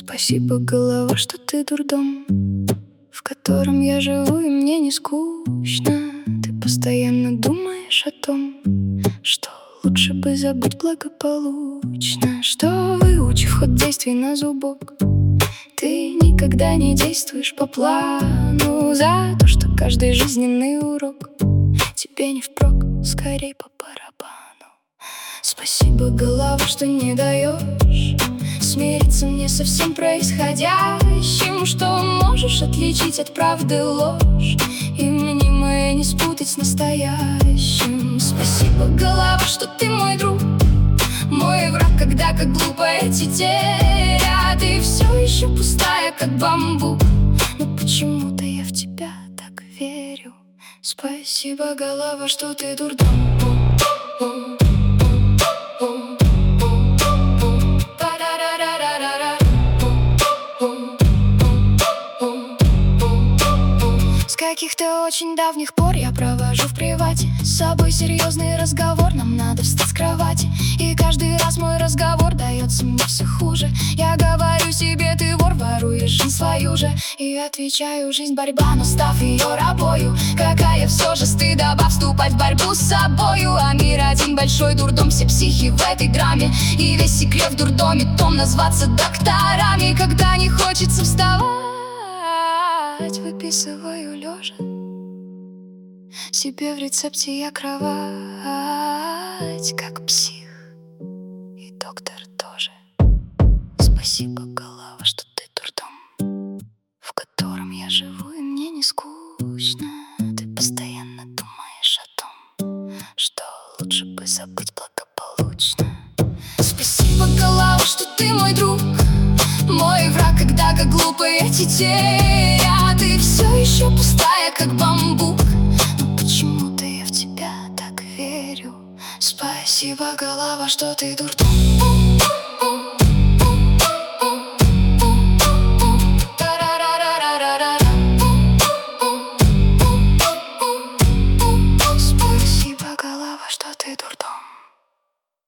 Спасибо, голова, что ты дурдом, в котором я живу, и мне не скучно. Ты постоянно думаешь о том, что лучше бы забыть благополучно. Что, выучив ход действий на зубок, ты никогда не действуешь по плану. За то, что каждый жизненный урок тебе не впрок, скорей по барабану. Спасибо, голова, что не даешь смириться мне со всем происходящим, что можешь отличить от правды ложь и мнимое не спутать с настоящим. Спасибо, голова, что ты мой друг, мой враг, когда как глупая тетеря. Ты все еще пустая, как бамбук, но почему-то я в тебя так верю. Спасибо, голова, что ты дурдом. С каких-то очень давних пор я провожу в привате с собой серьезный разговор. Нам надо встать с кровати, и каждый раз мой разговор дается мне все хуже. Я говорю себе: ты вор, воруешь жизнь свою же. И отвечаю: жизнь борьба, но став ее рабою, какая все же стыдоба вступать в борьбу с собою. А мир один большой дурдом, все психи в этой драме, и весь секрет в дурдоме том назваться докторами. Когда не хочется вставать, выписываю лежа себе в рецепте я кровать, как псих и доктор тоже. Спасибо, голова, что ты дурдом, в котором я живу, и мне не скучно. Ты постоянно думаешь о том, что лучше бы забыть благополучно. Спасибо, голова, что ты мой друг, мой враг, когда как глупая тетеря. Ты все еще пустая, как бамбук, но почему-то я в тебя так верю. Спасибо, голова, что ты дурдом.